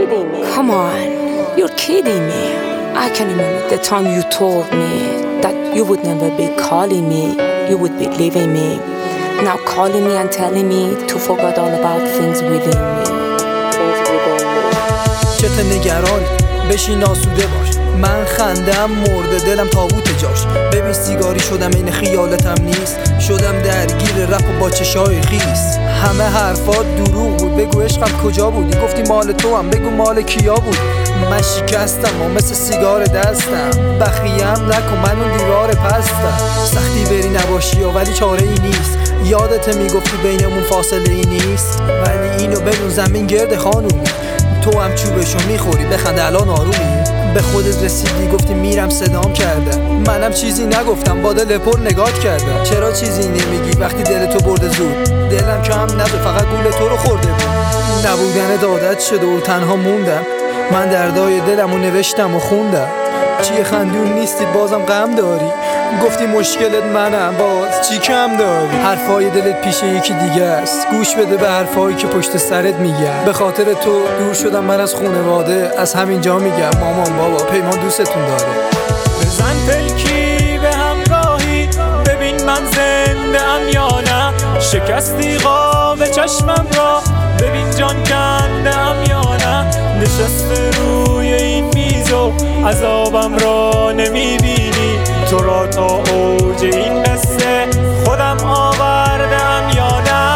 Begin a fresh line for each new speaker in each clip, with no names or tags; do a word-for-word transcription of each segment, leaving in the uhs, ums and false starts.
kidding me. Come on, you're kidding me. I can remember the time you told me that you would never be calling me, you would be leaving me. Now calling me and telling me to forget all about things within me. Things within me.
چت نگران بشین آسوده باش، من خندم مرده دلم تابوت جاش. ببین سیگاری شدم این خیالتم نیست، شدم درگیر رپ و با چشای خیس. همه حرفات دروغ بود، بگو عشقم کجا بودی؟ گفتی مال تو هم، بگو مال کیا بود؟ من شکستم و مثل سیگار دستم، بخیم نکن من اون دیوار پستم. سختی بری نباشی و ولی چاره ای نیست، یادت میگفتی بینمون فاصله ای نیست. ولی اینو بدون زمین گرد خانومی، تو هم چوبشو میخوری بخند الان آرومی. به خودت رسیدی گفتی میرم صدام کردم، منم چیزی نگفتم با دل پر نگات کردم. چرا چیزی نمیگی وقتی دل تو برده زود؟ دلم کم نده فقط گول تو رو خورده بود. نبودن دادت شده و تنها موندم، من دردای دلمو نوشتم و خوندم. چیه خندون نیستی بازم غم داری؟ گفتی مشکلت منم باز چی کم داری؟ حرفای دلت پیش یکی دیگه است، گوش بده به حرفایی که پشت سرت میگم. به خاطر تو دور شدم من از خانواده، از همین جا میگم مامان بابا پیمان دوستتون داره.
بزن پلکی به همراهی، ببین من زنده ام یا نه. شکستی قاب چشمم را، ببین جان کنده ام یا نه. نشسته روی این میز و عذابم را نمیبینی، تو را تا اوج این قصه خودم آوردم یا نه.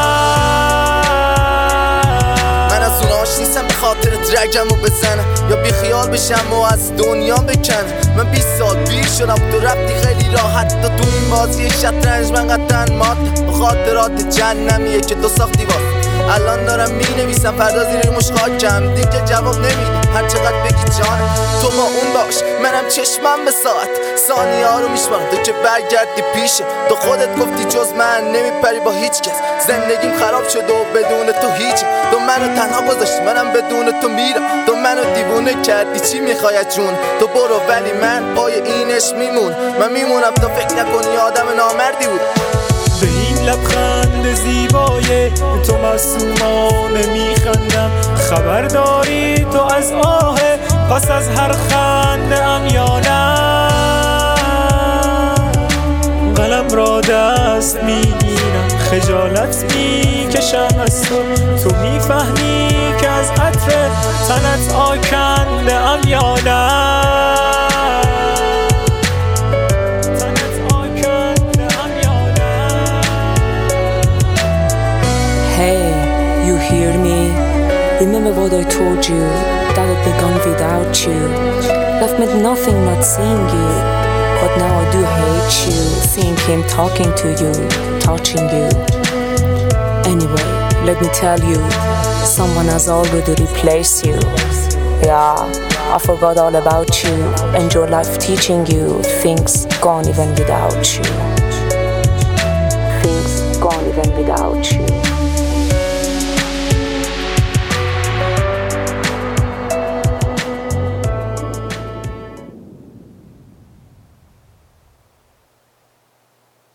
من از اوناش نیستم به خاطر رگمو بزنم یا بی خیال بشم و از دنیا بکنم. من بیست سال پیر شدم تو رفتی خیلی راحت، تا تو این بازی شطرنج من قطعا مات. به خاطرات جهنمیه که تو ساختی واسه الان دارم می نویسم، فردا زیر مش خاکم دیگه جواب نمیدی هر چقدر بگی جان. تو با اون باش منم چشمم به ساعت، ثانیه ها رو میشمارم تو که برگردی پیشه. تو خودت گفتی جز من نمیپری با هیچ کس، زندگیم خراب شد و بدون تو هیچ. تو منو تنها گذاشتی منم بدون تو میرم، تو منو دیوونه کردی چی میخوای جون؟ تو برو ولی من پای اینش میمون، من میمونم تا فکر نکنی آدم نامردی بود.
به این لبخند زیبای تو معصومانه میخندم، خبر داری تو از آه پس از هر خنده ام یا نه. قلم را دست میگیرم خجالت میکشم از تو، تو میفهمی که از عطر تنت آکنده ام یا نه.
Hey, you hear me? Remember what I told you, that I'd be gone without you. Left me nothing not seeing you, but now I do hate you, seeing him talking to you, touching you. Anyway, let me tell you, someone has already replaced you. Yeah, I forgot all about you, and your life teaching you things gone even without you. Things gone even without you.